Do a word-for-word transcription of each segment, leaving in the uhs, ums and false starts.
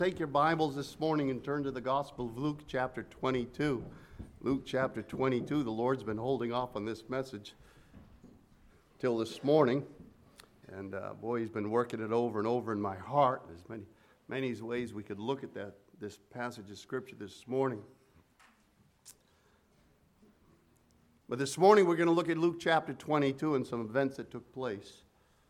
Take your Bibles this morning and turn to the Gospel of Luke chapter twenty-two. Luke chapter twenty-two. The Lord's been holding off on this message till this morning. And uh, boy, He's been working it over and over in my heart. There's many, many ways we could look at that, this passage of Scripture this morning. But this morning we're going to look at Luke chapter twenty-two and some events that took place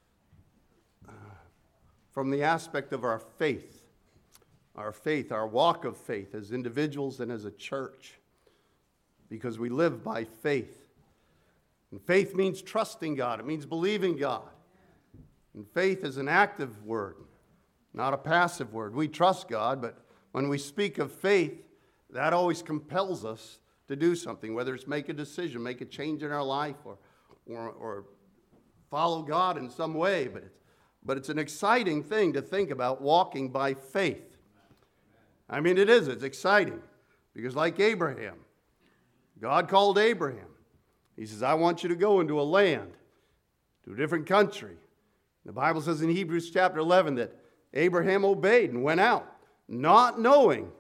uh, from the aspect of our faith. Our faith, our walk of faith as individuals and as a church, because we live by faith. And faith means trusting God. It means believing God. And faith is an active word, not a passive word. We trust God, but when we speak of faith, that always compels us to do something, whether it's make a decision, make a change in our life, or, or, or follow God in some way. But it's, but it's an exciting thing to think about walking by faith. I mean, it is. It's exciting. Because like Abraham, God called Abraham. He says, I want you to go into a land, to a different country. The Bible says in Hebrews chapter eleven that Abraham obeyed and went out, not knowing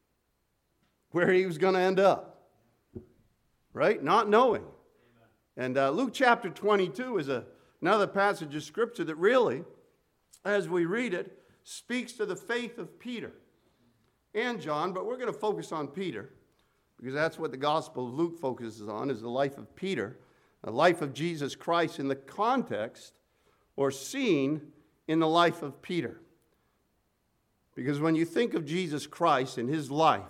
where he was going to end up. Right? Not knowing. And uh, Luke chapter twenty-two is a, another passage of Scripture that really, as we read it, speaks to the faith of Peter and John, but we're going to focus on Peter, because that's what the Gospel of Luke focuses on, is the life of Peter, the life of Jesus Christ in the context or scene in the life of Peter. Because when you think of Jesus Christ and his life,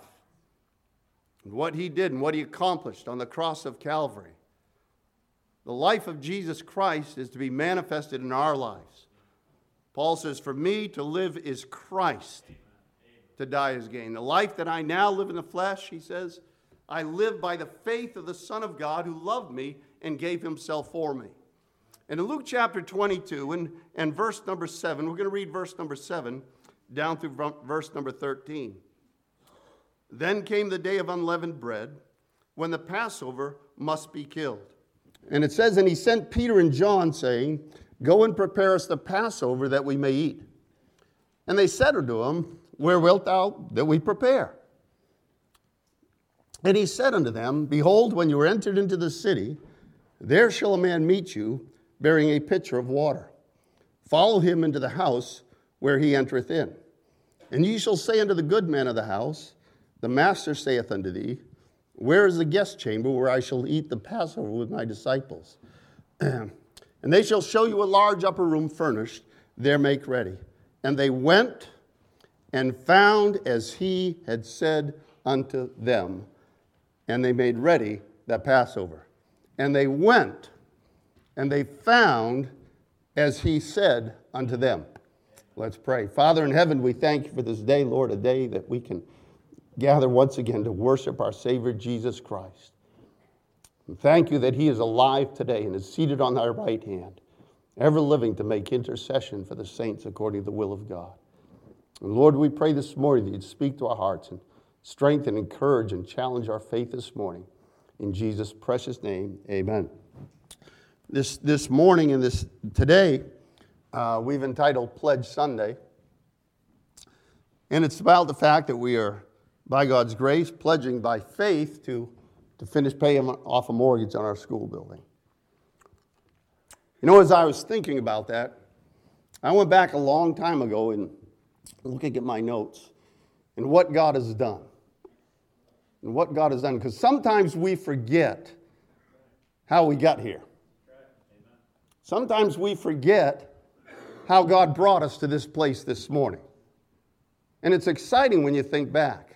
and what he did and what he accomplished on the cross of Calvary, the life of Jesus Christ is to be manifested in our lives. Paul says, for me to live is Christ, to die is gain. The life that I now live in the flesh, he says, I live by the faith of the Son of God who loved me and gave himself for me. And in Luke chapter twenty-two and, and verse number seven, we're going to read verse number seven down through verse number thirteen. Then came the day of unleavened bread, when the Passover must be killed. And it says, and he sent Peter and John, saying, go and prepare us the Passover that we may eat. And they said unto him, where wilt thou that we prepare? And he said unto them, behold, when you are entered into the city, there shall a man meet you, bearing a pitcher of water. Follow him into the house where he entereth in. And ye shall say unto the good man of the house, the master saith unto thee, where is the guest chamber where I shall eat the Passover with my disciples? And they shall show you a large upper room furnished, there make ready. And they went and found as he had said unto them, and they made ready that Passover. And they went, and they found as he said unto them. Let's pray. Father in heaven, we thank you for this day, Lord, a day that we can gather once again to worship our Savior, Jesus Christ. And thank you that he is alive today and is seated on thy right hand, ever living to make intercession for the saints according to the will of God. And Lord, we pray this morning that you'd speak to our hearts and strengthen, encourage, and challenge our faith this morning. In Jesus' precious name, amen. This, this morning and this today, uh, we've entitled Pledge Sunday. And it's about the fact that we are, by God's grace, pledging by faith to, to finish paying off a mortgage on our school building. You know, as I was thinking about that, I went back a long time ago and looking at my notes and what God has done. And what God has done. Because sometimes we forget how we got here. Sometimes we forget how God brought us to this place this morning. And it's exciting when you think back.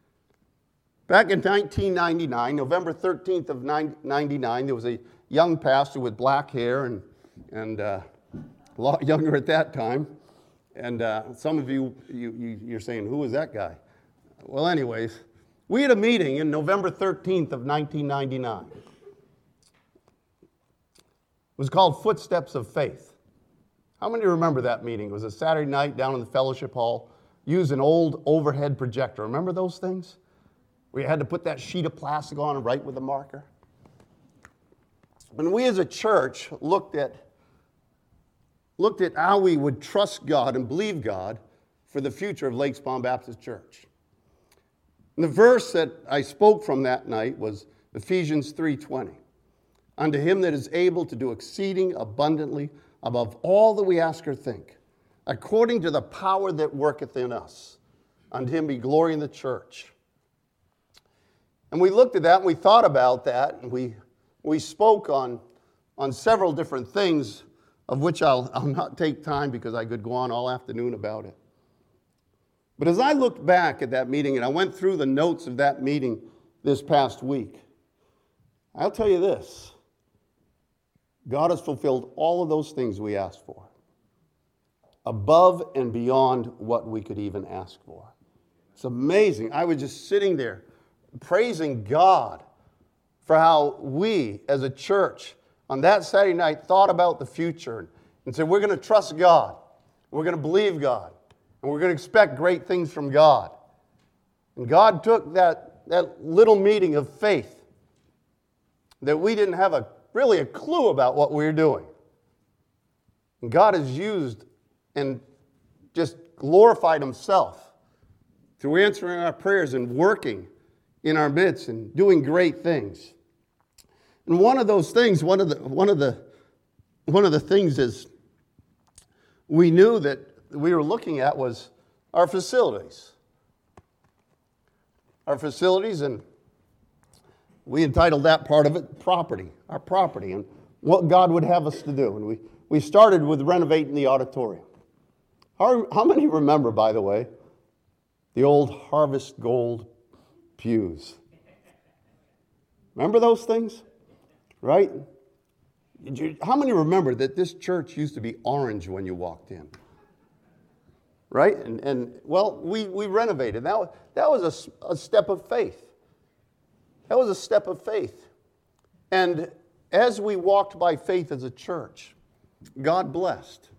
Back in nineteen ninety-nine, November thirteenth of ninety-nine, there was a young pastor with black hair and, and uh, a lot younger at that time. And uh, some of you, you, you, you're saying, who was that guy? Well, anyways, we had a meeting in November thirteenth of nineteen ninety-nine. It was called Footsteps of Faith. How many remember that meeting? It was a Saturday night down in the fellowship hall. Used an old overhead projector. Remember those things? We had to put that sheet of plastic on and write with a marker. When we as a church looked at looked at how we would trust God and believe God for for the future of Lakes Pond Baptist Church. And the verse that I spoke from that night was Ephesians three twenty. Unto him that is able to do exceeding abundantly above all that we ask or think, according to the power that worketh in us. Unto him be glory in the church. And we looked at that and we thought about that, and we we spoke on, on several different things, of which I'll, I'll not take time because I could go on all afternoon about it. But as I looked back at that meeting, and I went through the notes of that meeting this past week, I'll tell you this. God has fulfilled all of those things we asked for, above and beyond what we could even ask for. It's amazing. I was just sitting there praising God for how we as a church on that Saturday night thought about the future and said, we're going to trust God, we're going to believe God, and we're going to expect great things from God. And God took that, that little meeting of faith that we didn't have a really a clue about what we were doing. And God has used and just glorified himself through answering our prayers and working in our midst and doing great things. And one of those things, one of the one of the one of the things is we knew that we were looking at was our facilities. Our facilities, and we entitled that part of it property, our property, and what God would have us to do. And we, we started with renovating the auditorium. How, how many remember, by the way, the old Harvest Gold pews? Remember those things? Right? How many remember that this church used to be orange when you walked in? Right? And, and well, we, we renovated. That was, that was a, a step of faith. That was a step of faith. And as we walked by faith as a church, God blessed.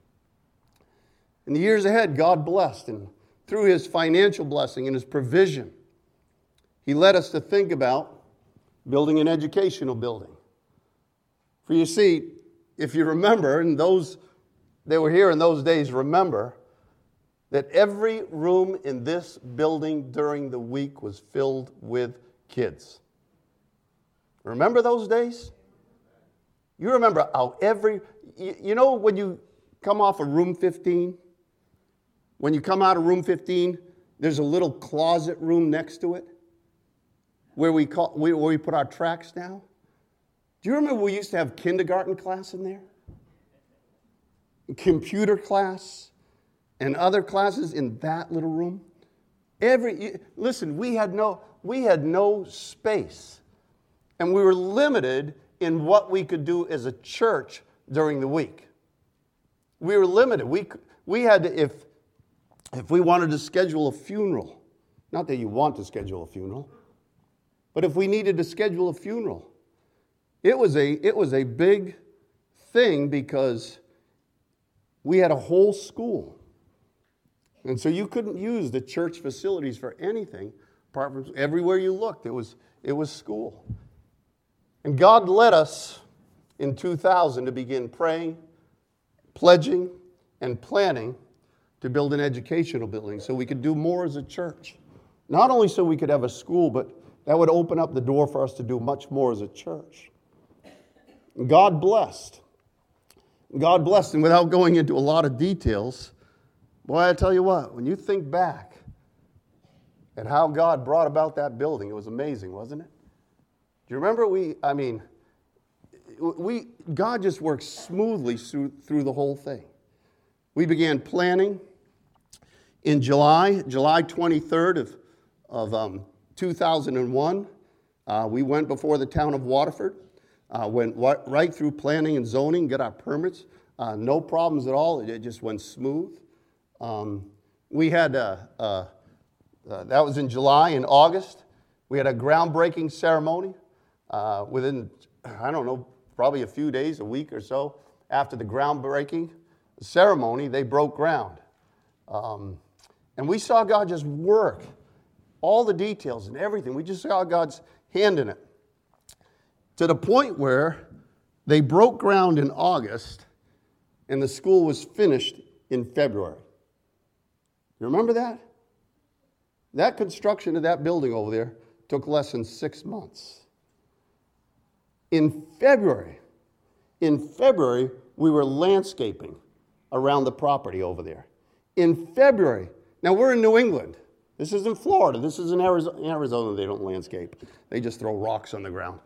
In the years ahead, God blessed. And through his financial blessing and his provision, he led us to think about building an educational building. For you see, if you remember, and those that were here in those days remember, that every room in this building during the week was filled with kids. Remember those days? You remember how every, you, you know when you come off of room fifteen? When you come out of room fifteen, there's a little closet room next to it where we, call, where we put our tracks down. Do you remember we used to have kindergarten class in there? Computer class and other classes in that little room? Every, listen, we had no, we had no space. And we were limited in what we could do as a church during the week. We were limited. We, we had to, if, if we wanted to schedule a funeral, not that you want to schedule a funeral, but if we needed to schedule a funeral, it was a, it was a big thing because we had a whole school. And so you couldn't use the church facilities for anything apart from everywhere you looked, it was, it was school. And God led us in two thousand to begin praying, pledging, and planning to build an educational building so we could do more as a church. Not only so we could have a school, but that would open up the door for us to do much more as a church. God blessed. God blessed, and without going into a lot of details, boy, I tell you what, when you think back at how God brought about that building, it was amazing, wasn't it? Do you remember we, I mean, we God just worked smoothly through, through the whole thing. We began planning in July, July twenty-third of, of um, two thousand one. Uh, we went before the town of Waterford, uh, went right through planning and zoning, got our permits, uh, no problems at all. It just went smooth. Um, we had, a, a, uh, that was in July. In August, we had a groundbreaking ceremony. Uh, within, I don't know, probably a few days, a week or so, after the groundbreaking ceremony, they broke ground. Um, and we saw God just work all the details and everything. We just saw God's hand in it. To the point where they broke ground in August and the school was finished in February. You remember that? That construction of that building over there took less than six months. In February, in February, we were landscaping around the property over there. In February, now we're in New England. This isn't Florida. This is in Arizona. In Arizona, they don't landscape. They just throw rocks on the ground.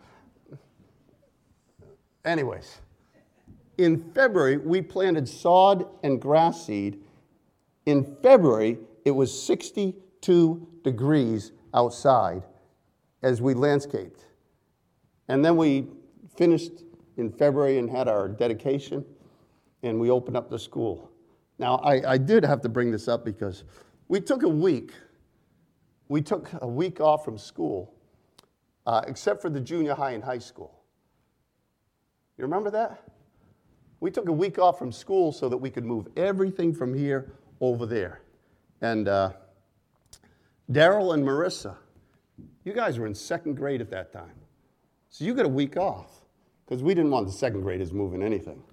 Anyways, in February, we planted sod and grass seed. In February, it was sixty-two degrees outside as we landscaped. And then we finished in February and had our dedication, and we opened up the school. Now, I, I did have to bring this up because we took a week. We took a week off from school, uh, except for the junior high and high school. You remember that? We took a week off from school so that we could move everything from here over there. And uh, Daryl and Marissa, you guys were in second grade at that time. So you got a week off because we didn't want the second graders moving anything.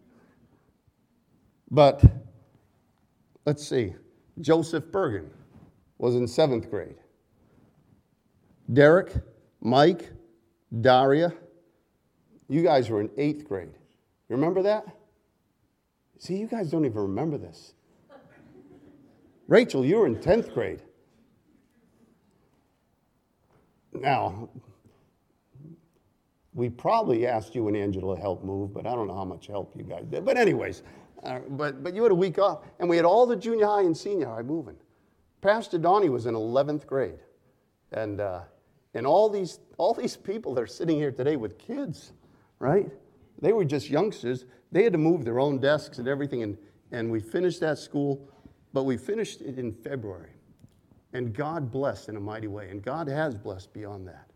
But let's see. Joseph Bergen was in seventh grade. Derek, Mike, Daria, you guys were in eighth grade. You remember that? See, you guys don't even remember this. Rachel, you were in tenth grade. Now, we probably asked you and Angela to help move, but I don't know how much help you guys did. But anyways, uh, but, but you had a week off, and we had all the junior high and senior high moving. Pastor Donnie was in eleventh grade. And, uh, and all these, all these people that are sitting here today with kids, right? They were just youngsters. They had to move their own desks and everything, and, and we finished that school, but we finished it in February. And God blessed in a mighty way, and God has blessed beyond that.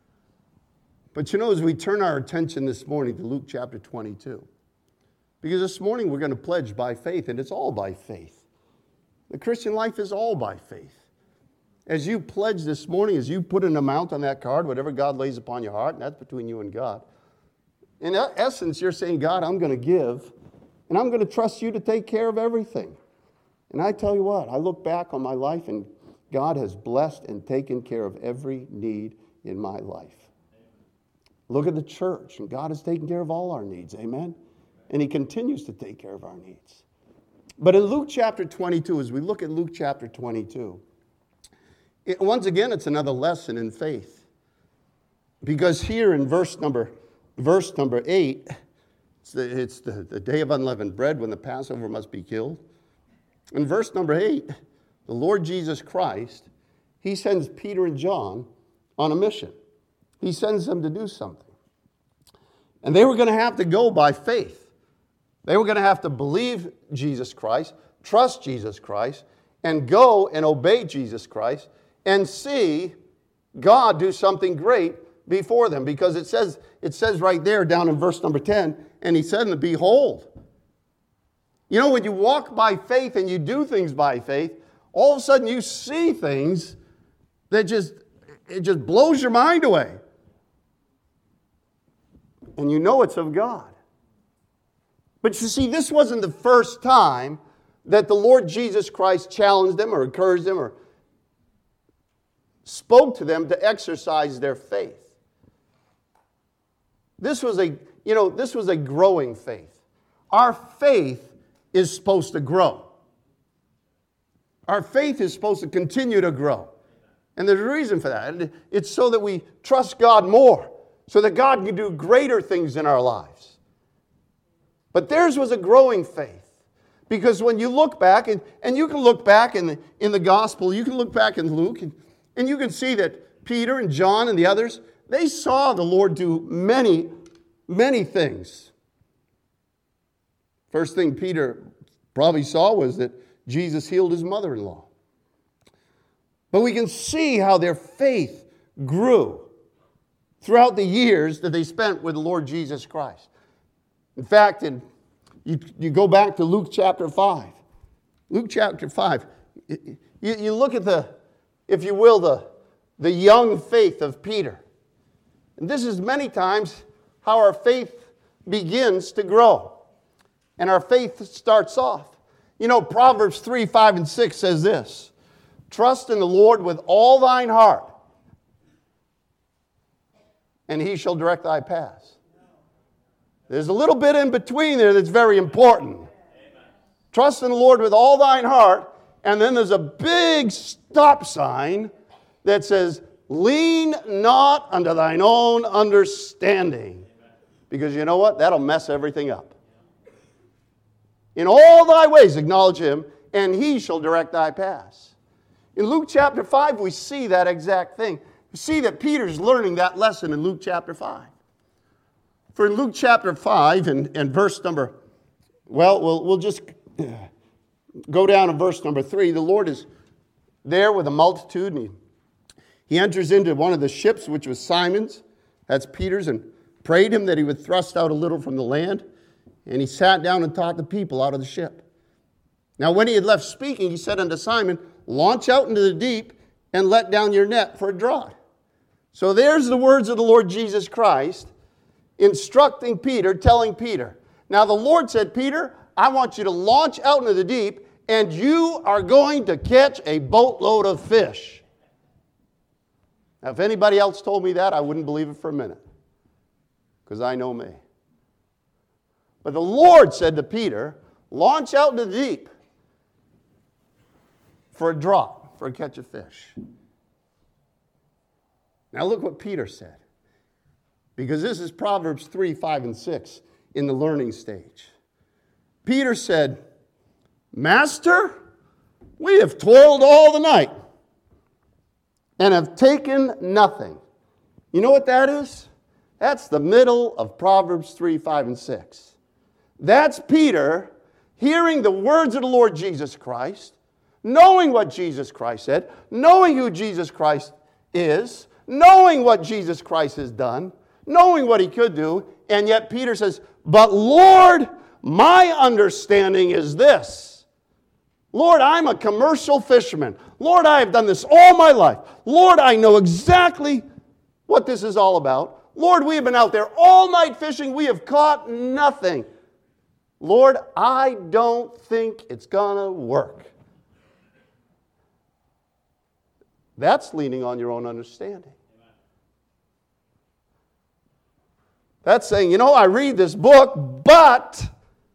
But you know, as we turn our attention this morning to Luke chapter twenty-two, because this morning we're going to pledge by faith, and it's all by faith. The Christian life is all by faith. As you pledge this morning, as you put an amount on that card, whatever God lays upon your heart, and that's between you and God, in essence, you're saying, God, I'm going to give, and I'm going to trust you to take care of everything. And I tell you what, I look back on my life, and God has blessed and taken care of every need in my life. Look at the church, and God has taken care of all our needs, amen? And he continues to take care of our needs. But in Luke chapter twenty-two, as we look at Luke chapter twenty-two, it, once again, it's another lesson in faith. Because here in verse number Verse number eight, it's, the, it's the, the day of unleavened bread when the Passover must be killed. In verse number eight, the Lord Jesus Christ, he sends Peter and John on a mission. He sends them to do something. And they were going to have to go by faith. They were going to have to believe Jesus Christ, trust Jesus Christ, and go and obey Jesus Christ and see God do something great before them, because it says it says right there down in verse number ten, and he said, and behold. You know, when you walk by faith and you do things by faith, all of a sudden you see things that just, it just blows your mind away. And you know it's of God. But you see, this wasn't the first time that the Lord Jesus Christ challenged them or encouraged them or spoke to them to exercise their faith. This was a, you know, this was a growing faith. Our faith is supposed to grow. Our faith is supposed to continue to grow. And there's a reason for that. It's so that we trust God more, so that God can do greater things in our lives. But theirs was a growing faith. Because when you look back, and, and you can look back in the, in the gospel, you can look back in Luke, and, and you can see that Peter and John and the others, they saw the Lord do many, many things. First thing Peter probably saw was that Jesus healed his mother-in-law. But we can see how their faith grew throughout the years that they spent with the Lord Jesus Christ. In fact, in, you, you go back to Luke chapter five. Luke chapter five. You, you look at the, if you will, the, the young faith of Peter. And this is many times how our faith begins to grow. And our faith starts off. You know, Proverbs three, five, and six says this. Trust in the Lord with all thine heart, and he shall direct thy paths. There's a little bit in between there that's very important. Amen. Trust in the Lord with all thine heart, and then there's a big stop sign that says, lean not unto thine own understanding. Amen. Because you know what? That'll mess everything up. In all thy ways acknowledge him, and he shall direct thy paths. In Luke chapter five, we see that exact thing. You see that Peter's learning that lesson in Luke chapter five. For in Luke chapter five and, and verse number, well, well, we'll just go down to verse number three. The Lord is there with a multitude, and he, he enters into one of the ships, which was Simon's, that's Peter's, and prayed him that he would thrust out a little from the land. And he sat down and taught the people out of the ship. Now when he had left speaking, he said unto Simon, launch out into the deep and let down your net for a draught. So there's the words of the Lord Jesus Christ instructing Peter, telling Peter. Now the Lord said, Peter, I want you to launch out into the deep, and you are going to catch a boatload of fish. Now if anybody else told me that, I wouldn't believe it for a minute, because I know me. But the Lord said to Peter, launch out into the deep for a draught, for a catch of fish. Now look what Peter said. Because this is Proverbs three, five, and six in the learning stage. Peter said, Master, we have toiled all the night and have taken nothing. You know what that is? That's the middle of Proverbs three, five, and six. That's Peter hearing the words of the Lord Jesus Christ, knowing what Jesus Christ said, knowing who Jesus Christ is, knowing what Jesus Christ has done, knowing what he could do, and yet Peter says, but Lord, my understanding is this. Lord, I'm a commercial fisherman. Lord, I have done this all my life. Lord, I know exactly what this is all about. Lord, we have been out there all night fishing. We have caught nothing. Lord, I don't think it's going to work. That's leaning on your own understanding. That's saying, you know, I read this book, but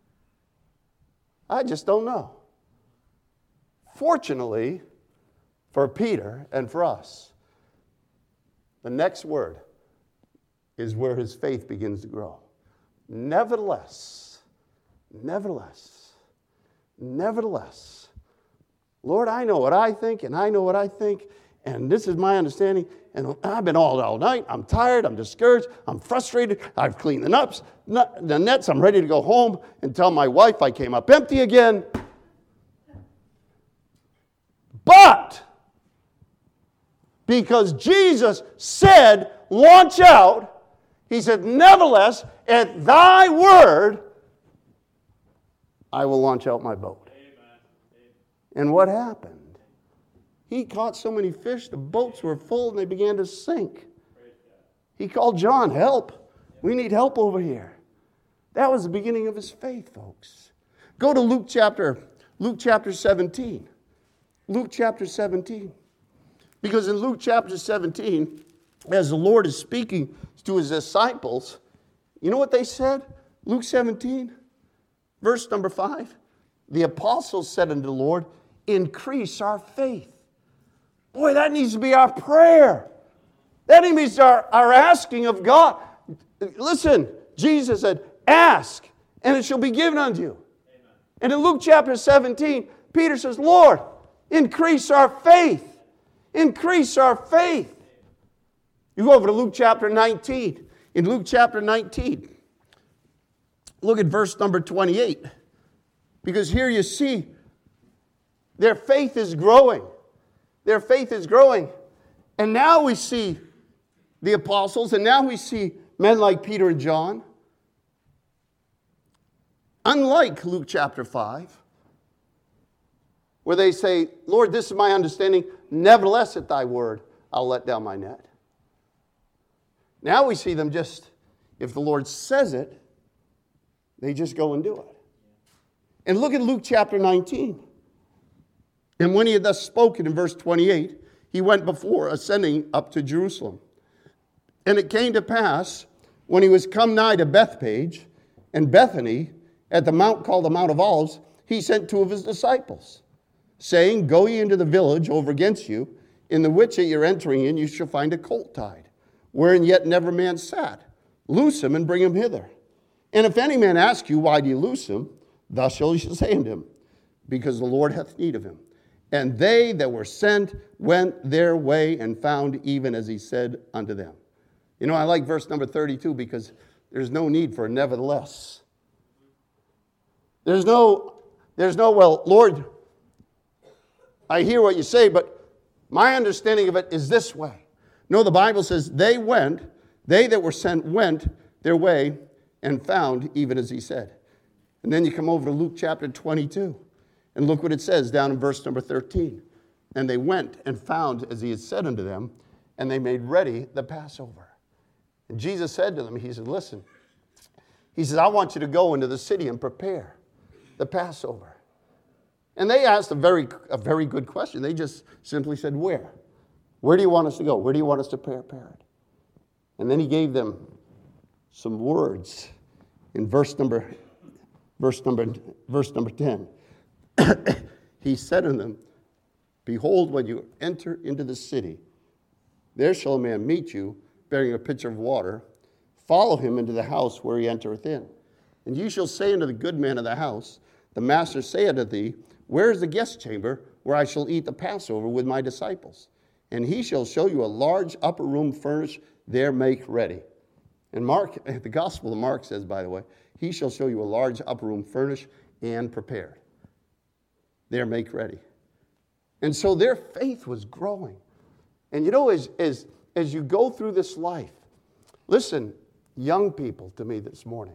I just don't know. Fortunately, for Peter and for us, the next word is where his faith begins to grow. Nevertheless, nevertheless, nevertheless, Lord, I know what I think, and I know what I think, and this is my understanding, and I've been all all night. I'm tired. I'm discouraged. I'm frustrated. I've cleaned the nuts, the nets. I'm ready to go home and tell my wife I came up empty again. But because Jesus said, launch out, he said, nevertheless, at thy word, I will launch out my boat. Amen. And what happened? He caught so many fish, the boats were full and they began to sink. He called John, help. We need help over here. That was the beginning of his faith, folks. Go to Luke chapter, Luke chapter seventeen. Luke chapter seventeen. Because in Luke chapter seventeen, as the Lord is speaking to his disciples, you know what they said? Luke seventeen, verse number five. The apostles said unto the Lord, increase our faith. Boy, that needs to be our prayer. That needs to be our, our asking of God. Listen, Jesus said, ask, and it shall be given unto you. Amen. And in Luke chapter seventeen, Peter says, Lord, increase our faith. Increase our faith. You go over to Luke chapter nineteen. In Luke chapter nineteen, look at verse number twenty-eight. Because here you see their faith is growing. Their faith is growing. And now we see the apostles, and now we see men like Peter and John. Unlike Luke chapter five, where they say, Lord, this is my understanding. Nevertheless, at thy word, I'll let down my net. Now we see them just, if the Lord says it, they just go and do it. And look at Luke chapter nineteen. And when he had thus spoken in verse twenty-eight, he went before, ascending up to Jerusalem. And it came to pass, when he was come nigh to Bethpage and Bethany, at the mount called the Mount of Olives, he sent two of his disciples, saying, Go ye into the village over against you, in the which that you're entering in, you shall find a colt tied, wherein yet never man sat. Loose him and bring him hither. And if any man ask you, Why do you loose him? Thus shall you say unto him, Because the Lord hath need of him. And they that were sent went their way and found even as he said unto them. You know, I like verse number thirty-two because there's no need for a nevertheless. There's no, there's no, well, Lord, I hear what you say, but my understanding of it is this way. No, the Bible says they went, they that were sent went their way and found even as he said. And then you come over to Luke chapter twenty-two. And look what it says down in verse number thirteen. And they went and found as he had said unto them, and they made ready the Passover. And Jesus said to them, he said, listen, he says, I want you to go into the city and prepare the Passover. And they asked a very, a very good question. They just simply said, where? Where do you want us to go? Where do you want us to prepare it? And then he gave them some words in verse number, verse number, verse number ten. He said unto them, Behold, when you enter into the city, there shall a man meet you, bearing a pitcher of water. Follow him into the house where he entereth in. And you shall say unto the good man of the house, The master saith unto thee, Where is the guest chamber, where I shall eat the Passover with my disciples? And he shall show you a large upper room furnished, there make ready. And Mark, the Gospel of Mark says, by the way, he shall show you a large upper room furnished and prepared. There make ready. And so their faith was growing. And you know, as, as, as you go through this life, listen, young people to me this morning,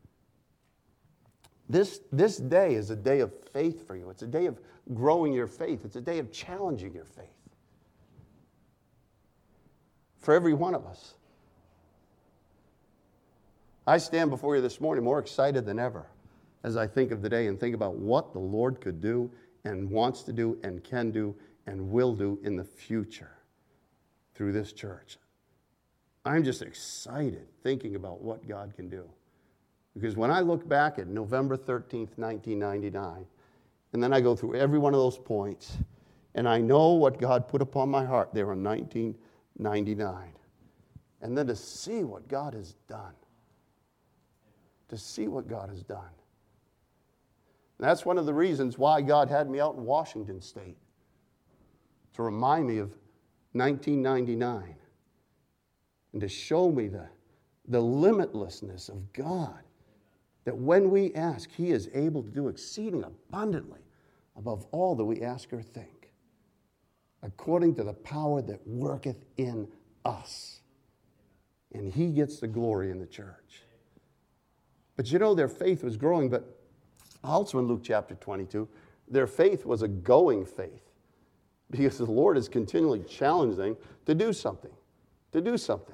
this, this day is a day of faith for you. It's a day of growing your faith. It's a day of challenging your faith. For every one of us. I stand before you this morning more excited than ever as I think of the day and think about what the Lord could do and wants to do and can do and will do in the future through this church. I'm just excited thinking about what God can do. Because when I look back at November thirteenth, nineteen ninety-nine, and then I go through every one of those points, and I know what God put upon my heart there in nineteen ninety-nine, and then to see what God has done, to see what God has done. And that's one of the reasons why God had me out in Washington State, to remind me of nineteen ninety-nine and to show me the, the limitlessness of God, that when we ask, he is able to do exceeding abundantly above all that we ask or think, according to the power that worketh in us. And he gets the glory in the church. But you know, their faith was growing, but also in Luke chapter twenty-two, their faith was a going faith, because the Lord is continually challenging them to do something, to do something.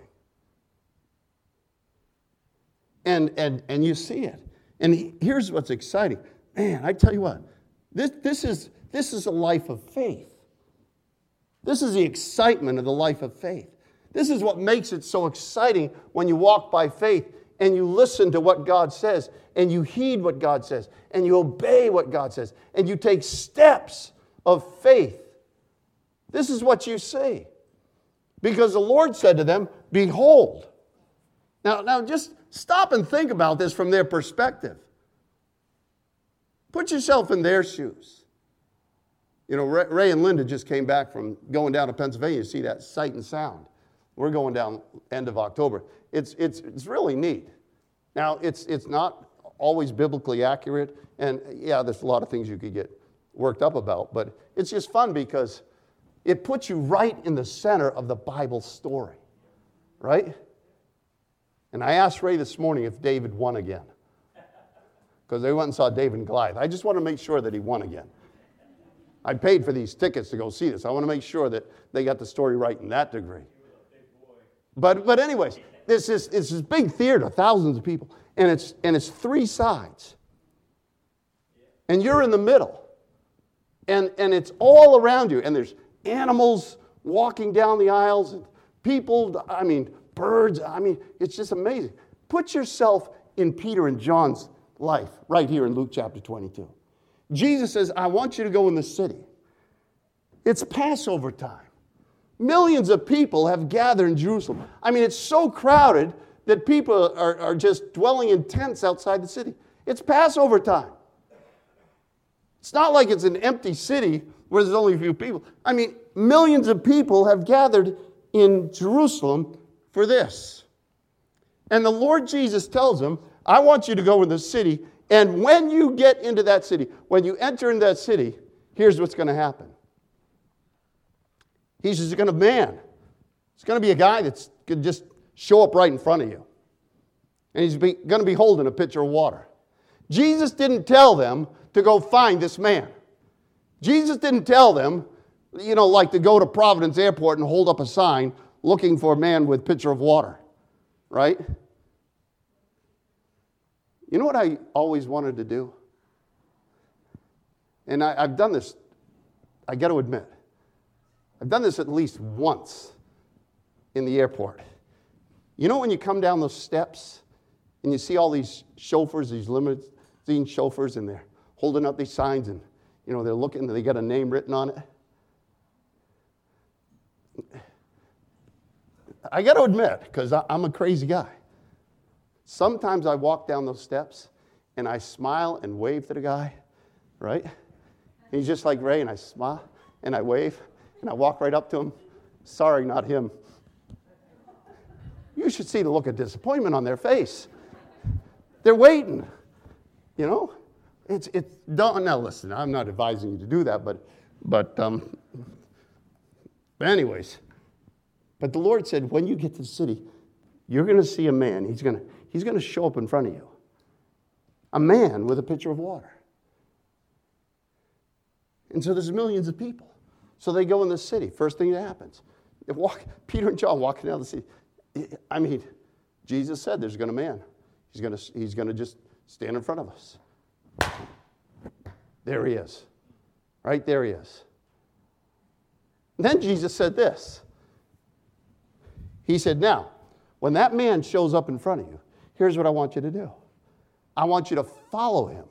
And, and, and you see it. And he, here's what's exciting. Man, I tell you what, this, this, is, this is a life of faith. This is the excitement of the life of faith. This is what makes it so exciting when you walk by faith and you listen to what God says, and you heed what God says, and you obey what God says, and you take steps of faith. This is what you see. Because the Lord said to them, Behold. Now, now just stop and think about this from their perspective. Put yourself in their shoes. You know, Ray, Ray and Linda just came back from going down to Pennsylvania to see that Sight and Sound. We're going down end of October. It's, it's, it's really neat. Now, it's, it's not always biblically accurate, and yeah, there's a lot of things you could get worked up about, but it's just fun because it puts you right in the center of the Bible story, right? And I asked Ray this morning if David won again, because they went and saw David and Goliath. I just want to make sure that he won again. I paid for these tickets to go see this. I want to make sure that they got the story right in that degree. But but anyways, this is it's this big theater, thousands of people, and it's and it's three sides. and you're in the middle. And, and it's all around you. And there's animals walking down the aisles, and people, I mean, birds. I mean, it's just amazing. Put yourself in Peter and John's life right here in Luke chapter twenty-two. Jesus says, I want you to go in the city. It's Passover time. Millions of people have gathered in Jerusalem. I mean, it's so crowded that people are, are just dwelling in tents outside the city. It's Passover time. It's not like it's an empty city where there's only a few people. I mean, millions of people have gathered in Jerusalem for this. And the Lord Jesus tells them, I want you to go in the city, and when you get into that city, when you enter into that city, here's what's going to happen. He's just going to, man, it's going to be a guy that's going to just show up right in front of you. And he's be, going to be holding a pitcher of water. Jesus didn't tell them to go find this man. Jesus didn't tell them, you know, like to go to Providence Airport and hold up a sign looking for a man with a pitcher of water, right? You know what I always wanted to do? And I, I've done this, I got to admit, I've done this at least once in the airport. You know when you come down those steps and you see all these chauffeurs, these limousine chauffeurs, and they're holding up these signs and, you know, they're looking, they got a name written on it. I got to admit, because I'm a crazy guy, sometimes I walk down those steps and I smile and wave to the guy, right? And he's just like Ray, and I smile and I wave and I walk right up to him. Sorry, not him. You should see the look of disappointment on their face. They're waiting, you know? It's, it's, don't, now listen, I'm not advising you to do that, but, but, um, but anyways, but the Lord said, when you get to the city, you're going to see a man. He's going to, he's going to show up in front of you. A man with a pitcher of water. And so there's millions of people. So they go in the city. First thing that happens, they walk, Peter and John walking down the city. I mean, Jesus said there's going to be a man. He's going to, he's going to just stand in front of us. There he is. Right there he is. And then Jesus said this. He said, now, when that man shows up in front of you, here's what I want you to do. I want you to follow him.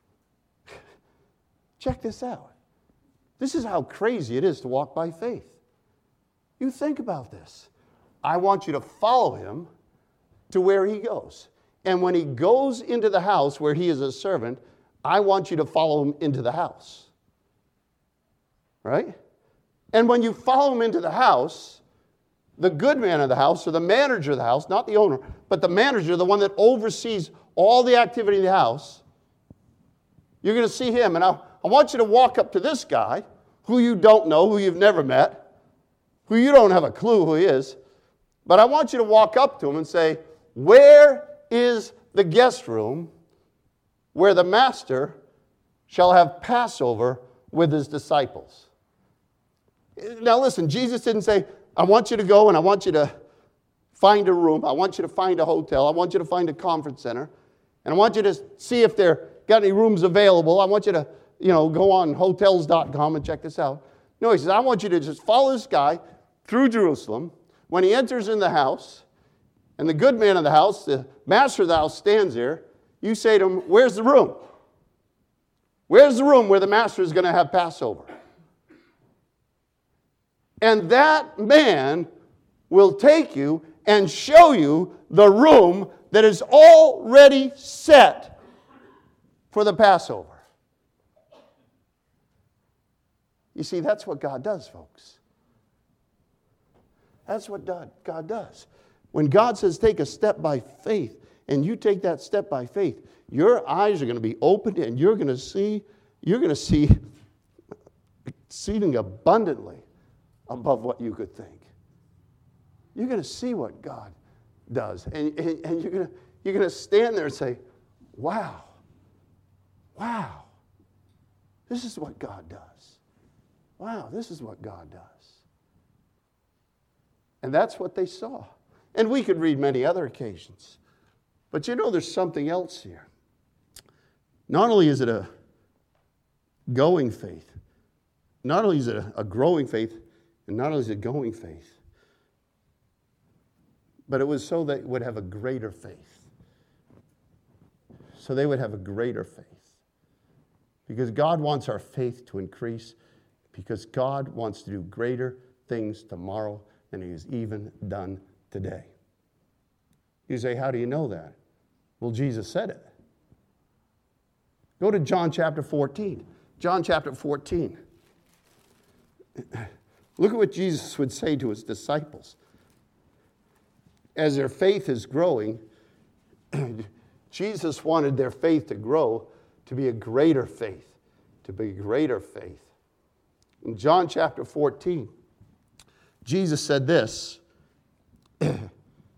Check this out. This is how crazy it is to walk by faith. You think about this. I want you to follow him to where he goes. And when he goes into the house where he is a servant, I want you to follow him into the house. Right? And when you follow him into the house, the good man of the house, or the manager of the house, not the owner, but the manager, the one that oversees all the activity in the house, you're going to see him. And I, I want you to walk up to this guy, who you don't know, who you've never met, who you don't have a clue who he is, but I want you to walk up to him and say, where is the guest room where the master shall have Passover with his disciples? Now listen, Jesus didn't say, I want you to go and I want you to find a room. I want you to find a hotel. I want you to find a conference center. And I want you to see if they've got any rooms available. I want you to, you know, go on hotels dot com and check this out. No, he says, I want you to just follow this guy through Jerusalem. When he enters in the house, and the good man of the house, the master of the house, stands there, you say to him, where's the room? Where's the room where the master is going to have Passover? And that man will take you and show you the room that is already set for the Passover. You see, that's what God does, folks. That's what God, God does. When God says take a step by faith, and you take that step by faith, your eyes are going to be opened and you're going to see, you're going to see exceeding abundantly above what you could think. You're going to see what God does. And, and, and you're going to, you're going to stand there and say, wow, wow, this is what God does. Wow, this is what God does. And that's what they saw. And we could read many other occasions. But you know, there's something else here. Not only is it a going faith. Not only is it a, a growing faith, and not only is it going faith, but it was so that it would have a greater faith. So they would have a greater faith. Because God wants our faith to increase, because God wants to do greater things tomorrow than he has even done today. You say, how do you know that? Well, Jesus said it. Go to John chapter fourteen. John chapter fourteen. Look at what Jesus would say to his disciples. As their faith is growing, Jesus wanted their faith to grow to be a greater faith, to be a greater faith. In John chapter fourteen, Jesus said this in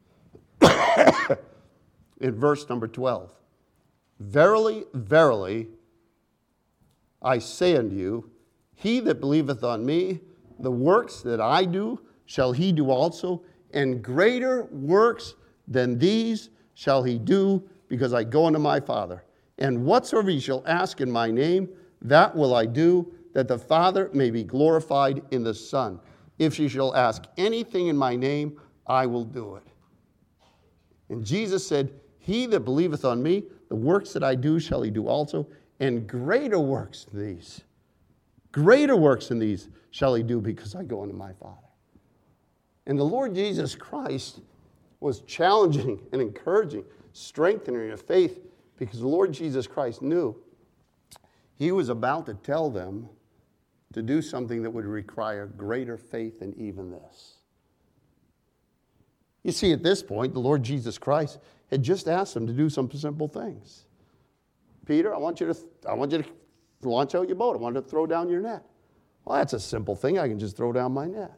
verse number twelve. Verily, verily, I say unto you, he that believeth on me, the works that I do shall he do also, and greater works than these shall he do, because I go unto my Father. And whatsoever ye shall ask in my name, that will I do, that the Father may be glorified in the Son. If ye shall ask anything in my name, I will do it. And Jesus said, he that believeth on me, the works that I do shall he do also, and greater works than these. Greater works than these shall he do, because I go unto my Father. And the Lord Jesus Christ was challenging and encouraging, strengthening your faith, because the Lord Jesus Christ knew he was about to tell them to do something that would require greater faith than even this. You see, at this point, the Lord Jesus Christ had just asked them to do some simple things. Peter, I want you to, I want you to launch out your boat. I want you to throw down your net. Well, that's a simple thing. I can just throw down my net.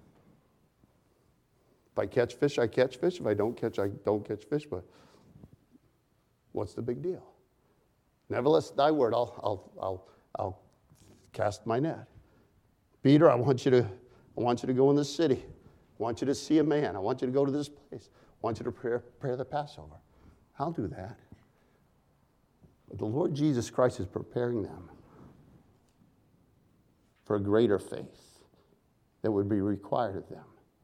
If I catch fish, I catch fish. If I don't catch, I don't catch fish. But what's the big deal? Nevertheless, thy word, I'll, I'll, I'll, I'll cast my net. Peter, I want you to, I want you to go in this city. I want you to see a man. I want you to go to this place. I want you to prepare, prepare the Passover. I'll do that. But the Lord Jesus Christ is preparing them for a greater faith that would be required of them.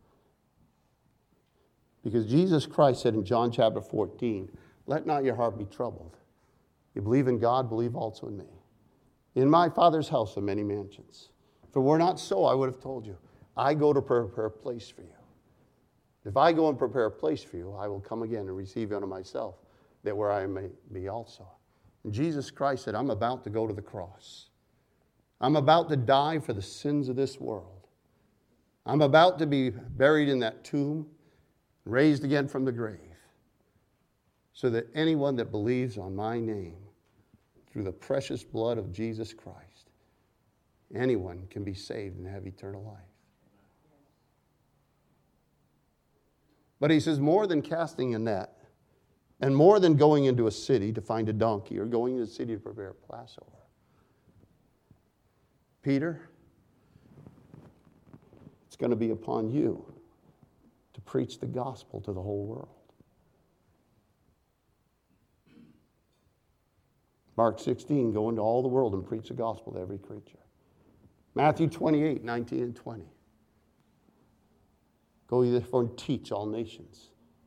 Because Jesus Christ said in John chapter fourteen, let not your heart be troubled. You believe in God, believe also in me. In my Father's house are many mansions. If it were not so, I would have told you. I go to prepare a place for you. If I go and prepare a place for you, I will come again and receive you unto myself, that where I may be also. And Jesus Christ said, I'm about to go to the cross. I'm about to die for the sins of this world. I'm about to be buried in that tomb, raised again from the grave, so that anyone that believes on my name, through the precious blood of Jesus Christ, anyone can be saved and have eternal life. But he says, more than casting a net, and more than going into a city to find a donkey, or going into a city to prepare a Passover. Peter, it's going to be upon you to preach the gospel to the whole world. Mark sixteen, go into all the world and preach the gospel to every creature. Matthew twenty-eight, nineteen and twenty. Go therefore and teach all nations.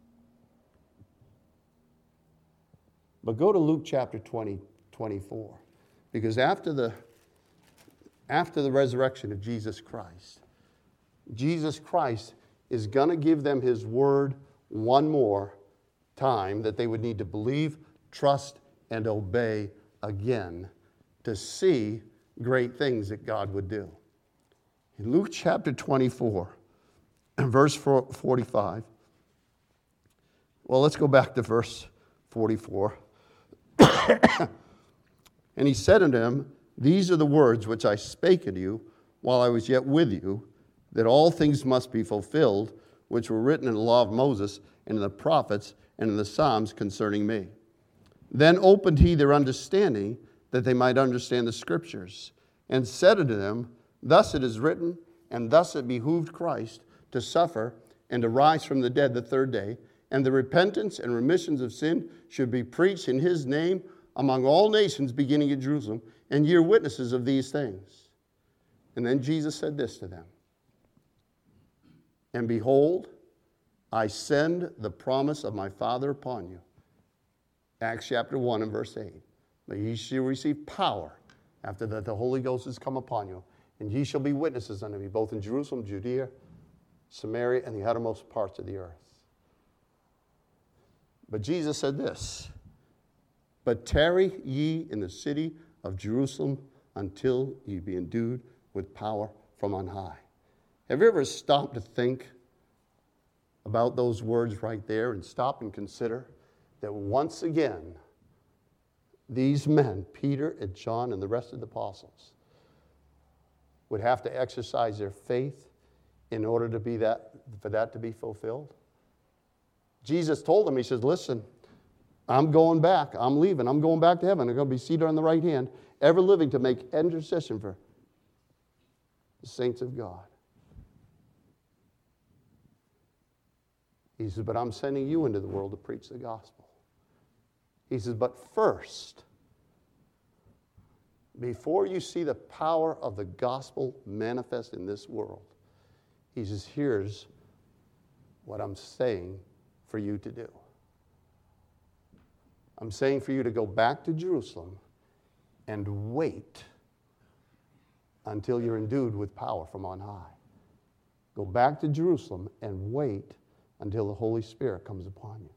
But go to Luke chapter twenty, twenty-four. Because after the, after the resurrection of Jesus Christ, Jesus Christ is going to give them his word one more time that they would need to believe, trust, and obey again to see great things that God would do. In Luke chapter twenty-four, and verse forty-five, well, let's go back to verse forty-four. And he said unto him, these are the words which I spake unto you while I was yet with you, that all things must be fulfilled, which were written in the law of Moses, and in the prophets, and in the Psalms concerning me. Then opened he their understanding, that they might understand the Scriptures, and said unto them, thus it is written, and thus it behooved Christ to suffer, and to rise from the dead the third day, and the repentance and remissions of sin should be preached in his name among all nations, beginning at Jerusalem. and ye are witnesses of these things. And then Jesus said this to them. And behold, I send the promise of my Father upon you. Acts chapter one and verse eight. But ye shall receive power after that the Holy Ghost has come upon you. And ye shall be witnesses unto me, both in Jerusalem, Judea, Samaria, and the uttermost parts of the earth. But Jesus said this, but tarry ye in the city of Jerusalem until ye be endued with power from on high. Have you ever stopped to think about those words right there and stop and consider that once again, these men, Peter and John and the rest of the apostles, would have to exercise their faith in order to be that, for that to be fulfilled? Jesus told them, he says, listen, I'm going back. I'm leaving. I'm going back to heaven. I'm going to be seated on the right hand, ever living to make intercession for the saints of God. He says, but I'm sending you into the world to preach the gospel. He says, but first, before you see the power of the gospel manifest in this world, he says, here's what I'm saying for you to do. I'm saying for you to go back to Jerusalem and wait until you're endued with power from on high. Go back to Jerusalem and wait until the Holy Spirit comes upon you.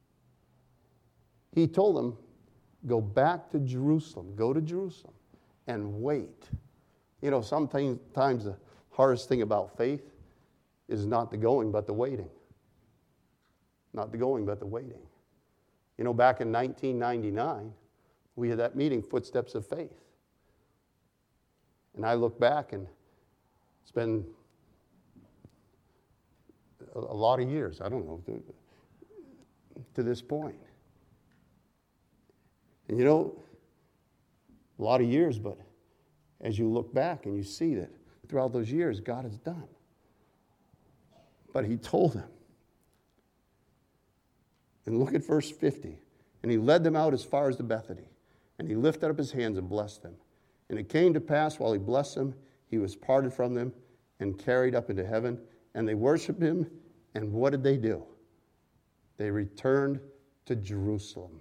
He told them, go back to Jerusalem. Go to Jerusalem and wait. You know, sometimes the hardest thing about faith is not the going, but the waiting. Not the going, but the waiting. You know, back in nineteen ninety-nine, we had that meeting, Footsteps of Faith. And I look back, and it's been a, a lot of years, I don't know, to, to this point. And you know, a lot of years, but as you look back and you see that throughout those years, God has done. But he told them, and look at verse fifty. And he led them out as far as to Bethany. And he lifted up his hands and blessed them. And it came to pass, while he blessed them, he was parted from them and carried up into heaven. And they worshiped him. And what did they do? They returned to Jerusalem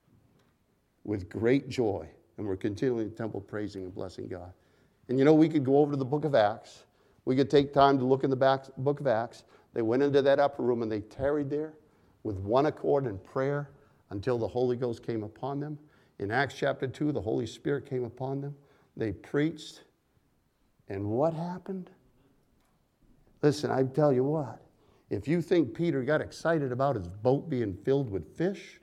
with great joy. And were continually in the temple praising and blessing God. And you know, we could go over to the book of Acts. We could take time to look in the back, book of Acts. They went into that upper room and they tarried there with one accord in prayer until the Holy Ghost came upon them. In Acts chapter two, the Holy Spirit came upon them. They preached. And what happened? Listen, I tell you what. If you think Peter got excited about his boat being filled with fish,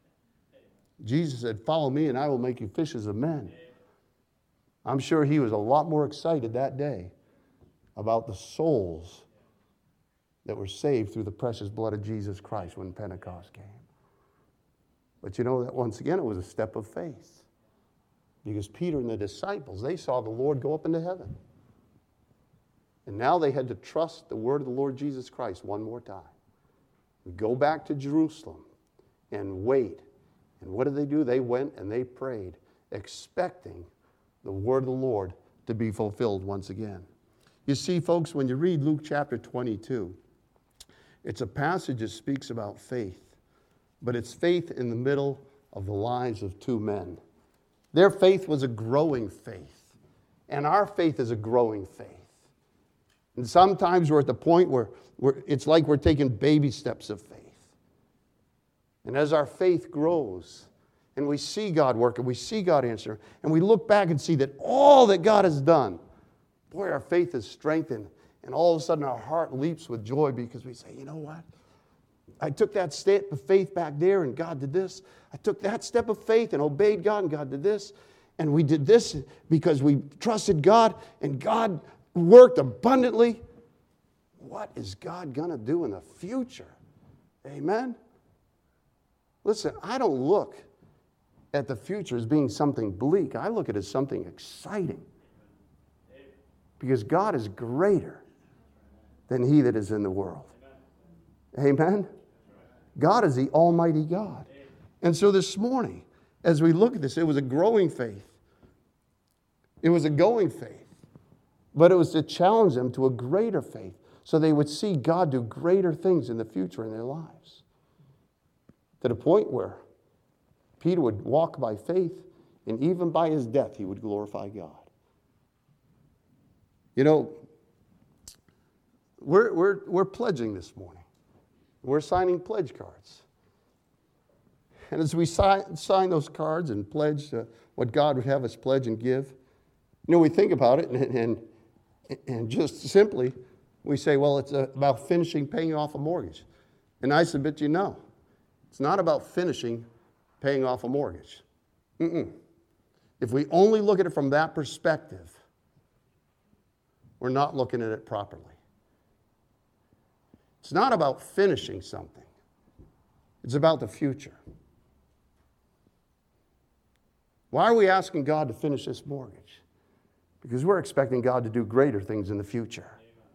Jesus said, follow me and I will make you fishers of men. I'm sure he was a lot more excited that day about the souls that were saved through the precious blood of Jesus Christ when Pentecost came. But you know that once again, it was a step of faith. Because Peter and the disciples, they saw the Lord go up into heaven. And now they had to trust the word of the Lord Jesus Christ one more time. Go back to Jerusalem and wait. And what did they do? They went and they prayed, expecting the word of the Lord to be fulfilled once again. You see, folks, when you read Luke chapter twenty-two, it's a passage that speaks about faith, but it's faith in the middle of the lives of two men. Their faith was a growing faith, and our faith is a growing faith. And sometimes we're at the point where we're, it's like we're taking baby steps of faith. And as our faith grows, and we see God work, and we see God answer, and we look back and see that all that God has done, boy, our faith is strengthened. And all of a sudden our heart leaps with joy because we say, you know what? I took that step of faith back there and God did this. I took that step of faith and obeyed God and God did this. And we did this because we trusted God and God worked abundantly. What is God going to do in the future? Amen? Listen, I don't look at the future as being something bleak. I look at it as something exciting. Because God is greater than he that is in the world. Amen? God is the Almighty God. And so this morning, as we look at this, it was a growing faith. It was a going faith, but it was to challenge them to a greater faith so they would see God do greater things in the future in their lives. To the point where Peter would walk by faith, and even by his death, he would glorify God. You know, we're, we're, we're pledging this morning. We're signing pledge cards. And as we sign, sign those cards and pledge uh, what God would have us pledge and give, you know, we think about it, and, and, and just simply, we say, well, it's about finishing paying off a mortgage. And I submit to you, no. It's not about finishing paying off a mortgage. Mm-mm. If we only look at it from that perspective, we're not looking at it properly. It's not about finishing something. It's about the future. Why are we asking God to finish this mortgage? Because we're expecting God to do greater things in the future.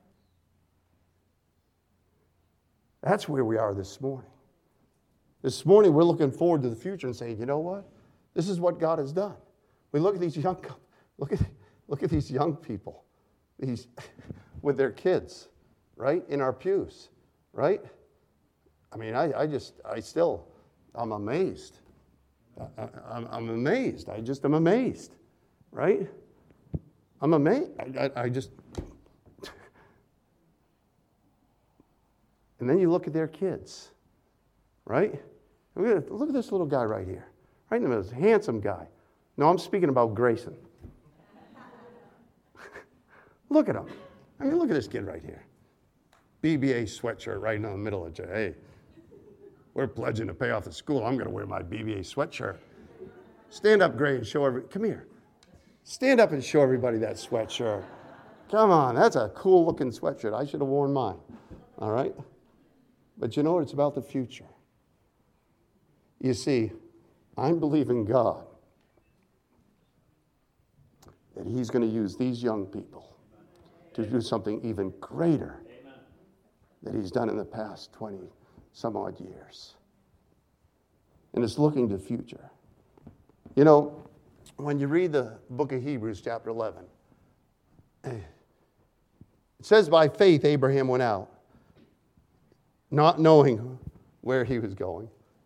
That's where we are this morning. This morning, we're looking forward to the future and saying, you know what? This is what God has done. We look at these young, look at, look at these young people, these with their kids, right, in our pews, right? I mean, I, I just, I still, I'm amazed. I, I, I'm, I'm amazed. I just am amazed, right? I'm amazed. I, I, I just, and then you look at their kids, right? Look at, look at this little guy right here, right in the middle, this handsome guy. No, I'm speaking about Grayson. Look at him. I mean, look at this kid right here. B B A sweatshirt right in the middle of it. Hey, we're pledging to pay off the school. I'm going to wear my B B A sweatshirt. Stand up, Gray, and show everybody. Come here. Stand up and show everybody that sweatshirt. Come on, that's a cool-looking sweatshirt. I should have worn mine. All right? But you know what? It's about the future. You see, I'm believing God that He's going to use these young people to do something even greater that He's done in the past twenty some odd years. And it's looking to the future. You know, when you read the book of Hebrews, chapter eleven, it says, by faith Abraham went out, not knowing where he was going.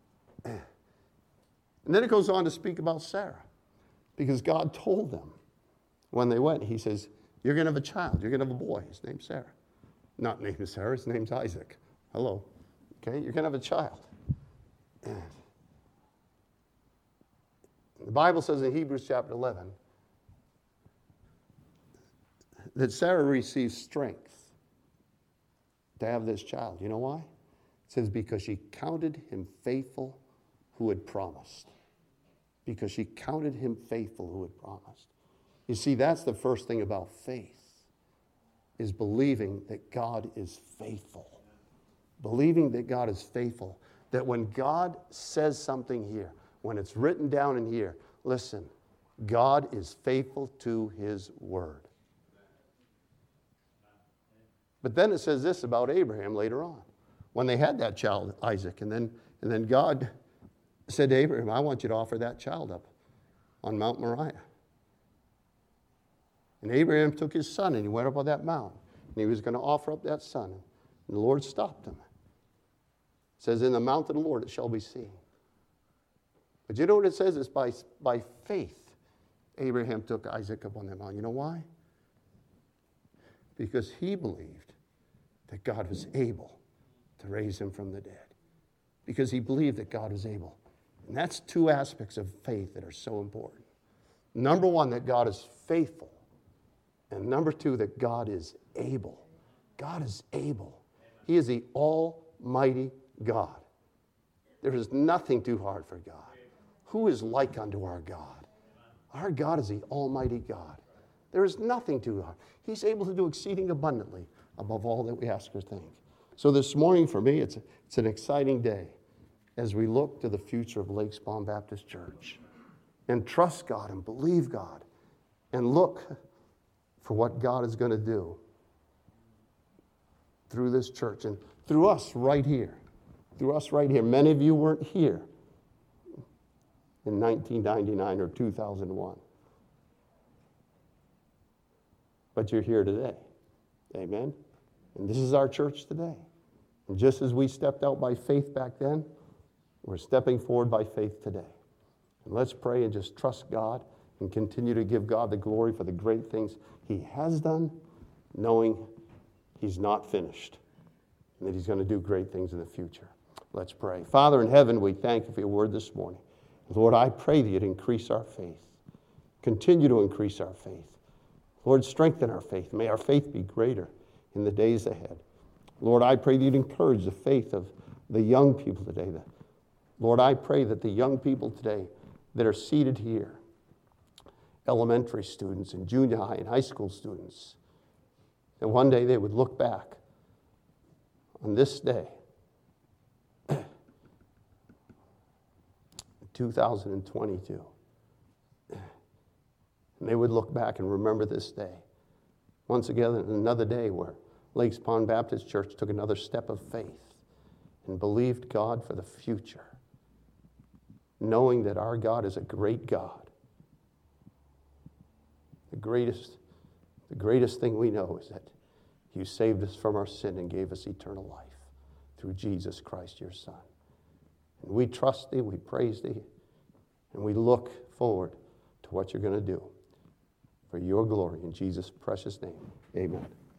And then it goes on to speak about Sarah, because God told them when they went, He says, you're going to have a child. You're going to have a boy. His name's Sarah. Not named Sarah. His name's Isaac. Hello. Okay? You're going to have a child. And the Bible says in Hebrews chapter eleven that Sarah received strength to have this child. You know why? It says because she counted him faithful who had promised. Because she counted him faithful who had promised. You see, that's the first thing about faith, is believing that God is faithful. Believing that God is faithful. That when God says something here, when it's written down in here, listen, God is faithful to His word. But then it says this about Abraham later on. When they had that child, Isaac, and then, and then God said to Abraham, I want you to offer that child up on Mount Moriah. And Abraham took his son and he went up on that mountain. And he was going to offer up that son. And the Lord stopped him. It says, in the mount of the Lord it shall be seen. But you know what it says? It's by, by faith Abraham took Isaac up on that mountain. You know why? Because he believed that God was able to raise him from the dead. Because he believed that God was able. And that's two aspects of faith that are so important. Number one, that God is faithful. And number two, that God is able. God is able. He is the almighty God. There is nothing too hard for God. Who is like unto our God? Our God is the almighty God. There is nothing too hard. He's able to do exceeding abundantly above all that we ask or think. So this morning for me, it's, it's an exciting day as we look to the future of Lake Spawn Baptist Church and trust God and believe God and look for what God is going to do through this church and through us right here. Through us right here. Many of you weren't here in nineteen ninety-nine or two thousand one. but you're here today. Amen? And this is our church today. And just as we stepped out by faith back then, we're stepping forward by faith today. And let's pray and just trust God and continue to give God the glory for the great things he has done, knowing he's not finished and that he's going to do great things in the future. Let's pray. Father in heaven, we thank you for your word this morning. Lord, I pray that you'd increase our faith. Continue to increase our faith. Lord, strengthen our faith. May our faith be greater in the days ahead. Lord, I pray that you'd encourage the faith of the young people today. Lord, I pray that the young people today that are seated here, elementary students and junior high and high school students, and one day they would look back on this day, two thousand twenty-two, and they would look back and remember this day. Once again, another day where Lakes Pond Baptist Church took another step of faith and believed God for the future, knowing that our God is a great God. The greatest, the greatest thing we know is that you saved us from our sin and gave us eternal life through Jesus Christ, your Son. And we trust thee, we praise thee, and we look forward to what you're going to do for your glory. In Jesus' precious name, amen.